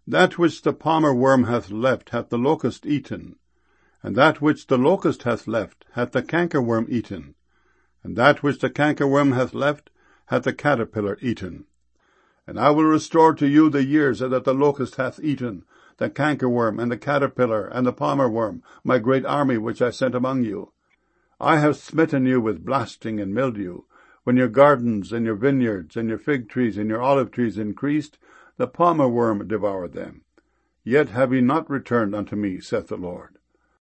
That which the palmer worm hath left hath the locust eaten, and that which the locust hath left hath the cankerworm eaten, and that which the cankerworm hath left hath the caterpillar eaten. And I will restore to you the years that the locust hath eaten, the cankerworm, and the caterpillar, and the palmer worm, my great army which I sent among you. I have smitten you with blasting and mildew. When your gardens, and your vineyards, and your fig trees, and your olive trees increased, the palmer worm devoured them. Yet have ye not returned unto me, saith the Lord.